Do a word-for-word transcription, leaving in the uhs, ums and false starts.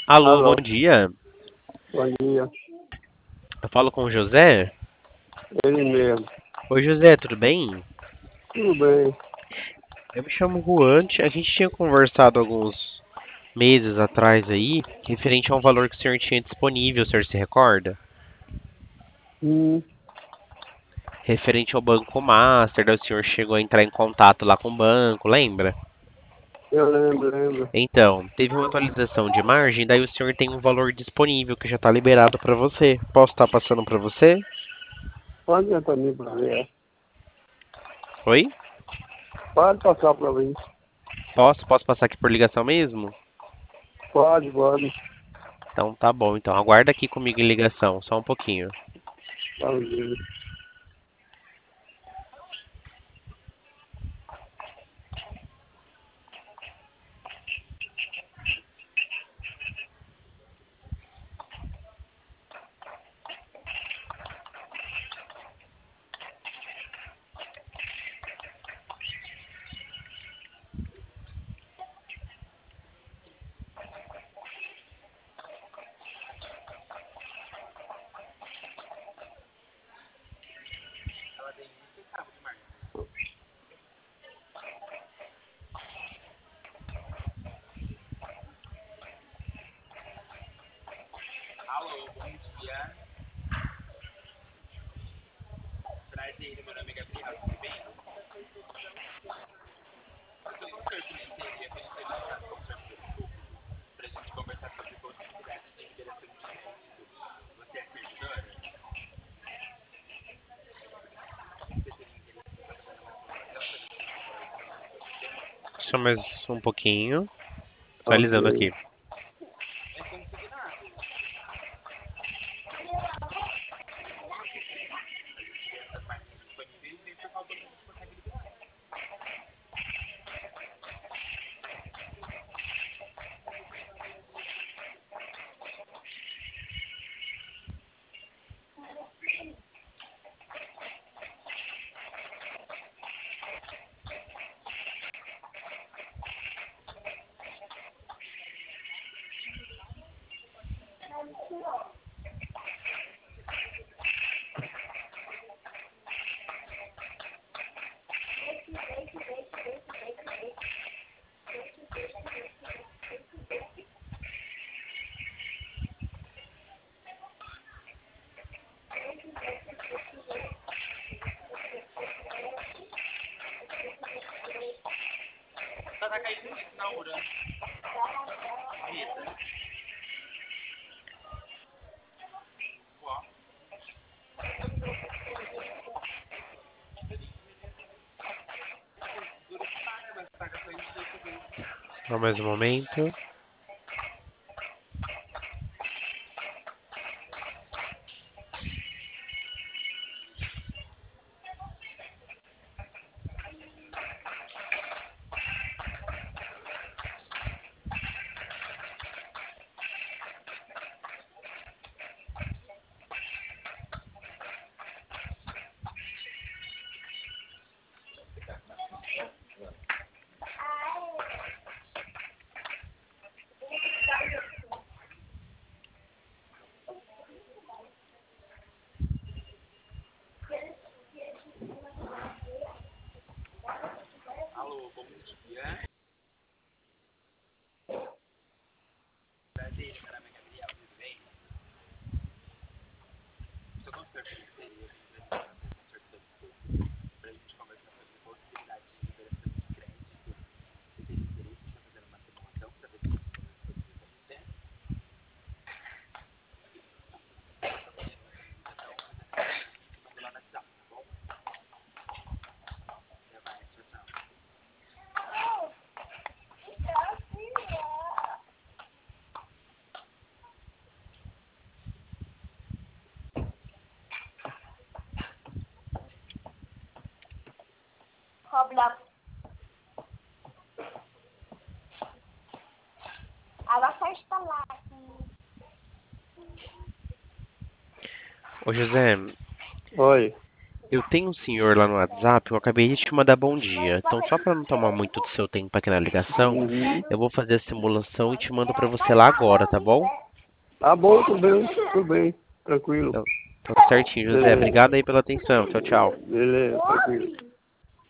Alô, bom Alô, dia. bom dia. Eu falo com o José. Ele mesmo. Oi, José, tudo bem? Tudo bem. Eu me chamo Juan. A gente tinha conversado alguns meses atrás aí, referente a um valor que o senhor tinha disponível, o senhor se recorda? Hum, Referente ao Banco Master, daí o senhor chegou a entrar em contato lá com o banco, lembra? eu lembro, lembro. Então, teve uma atualização de margem, daí o senhor tem um valor disponível que já está liberado para você. Posso estar passando para você? Pode ir para mim para ver. Oi? Pode passar para mim. Posso? Posso passar aqui por ligação mesmo? Pode, pode. Então tá bom, então aguarda aqui comigo em ligação, só um pouquinho. Pode. Só mais um pouquinho. Atualizando Ok. aqui. Só mais um momento. Roblox. Ela só instalar aqui. Ô José, Oi. Eu tenho um senhor lá no WhatsApp, eu acabei de te mandar bom dia. Então, só para não tomar muito do seu tempo aqui na ligação, Uhum. eu vou fazer a simulação e te mando para você lá agora, tá bom? Tá bom, tudo bem, tudo bem. Tranquilo. Então, então certinho, José. Beleza. Obrigado aí pela atenção. Tchau, tchau. Beleza, tranquilo.